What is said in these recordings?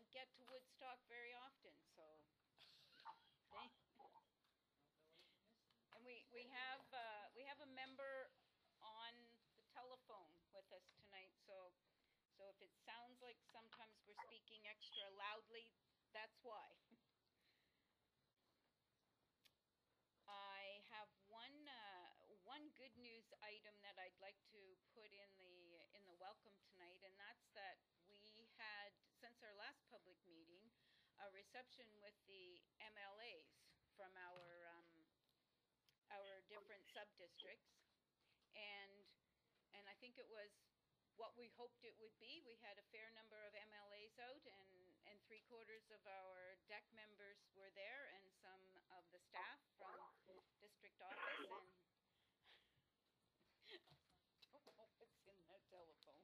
don't get to Woodstock very often, so. And we have a member on the telephone with us tonight, so if it sounds like sometimes we're speaking extra loudly, that's why. I have one good news item that I'd like to put in the welcome tonight, and that's that we had, since our last public meeting, a reception with the MLAs from our different sub-districts, and I think it was what we hoped it would be. We had a fair number of MLAs out, and 3/4 of our DEC members were there, and some of the staff from district office, and I don't know what's in that telephone.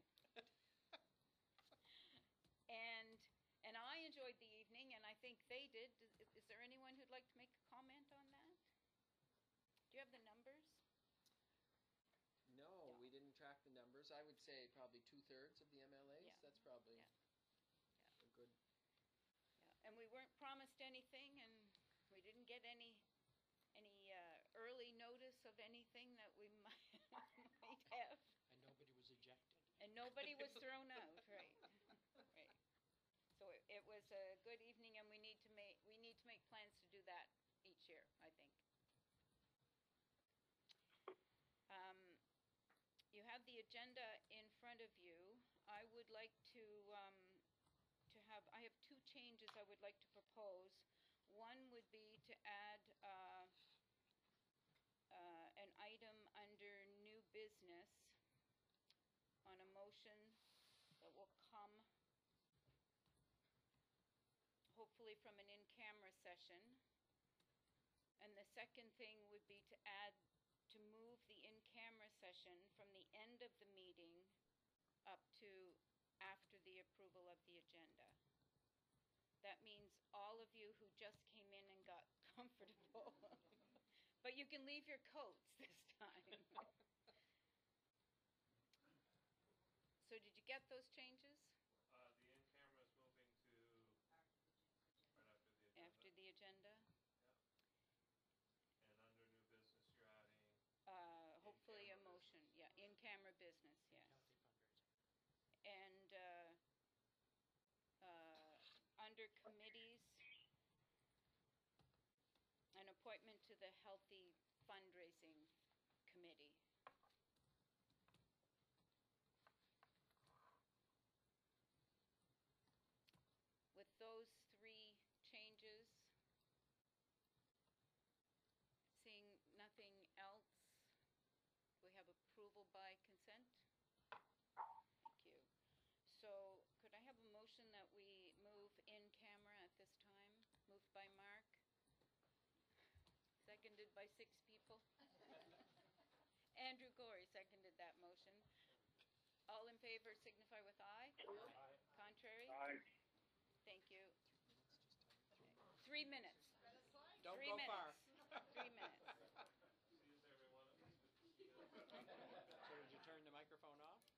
And I enjoyed the evening, and I think they did. Is there anyone who'd like to make a comment on that? Do you have the numbers? No, we didn't track the numbers. I would say probably 2/3 of the MLAs. Yeah. That's probably Yeah. a good. Yeah, and we weren't promised anything, and we didn't get any early notice of anything that we might have. And nobody was ejected. And nobody was thrown out, right? Right. So it was a good evening, and we need to make plans to do that each year, I think. You have the agenda in front of you. I would like I have two changes I would like to propose. One would be to add an item under new business on a motion that will come hopefully from an in-camera session. And the second thing would be to move the in-camera session from the end of the meeting up to after the approval of the agenda. That means all of you who just came in and got comfortable, but you can leave your coats this time. So did you get those changes? The in-camera is moving to right after the agenda. After the agenda? Yeah. And under new business, you're adding hopefully a motion, business. yeah, in-camera business, yes. County fundraising. And under committees, an appointment to the Healthy Fundraising Committee. With those three changes, seeing nothing else, we have approval by consent. Thank you. So could I have a motion that we move in camera at this time? Moved by Mark, seconded by 6 people. Andrew Gorey seconded that motion. All in favor signify with aye. Aye. Contrary? Aye. Thank you. 3 minutes. Don't 3 go minutes. far. 3 minutes. Excuse everyone. So did you turn the microphone off?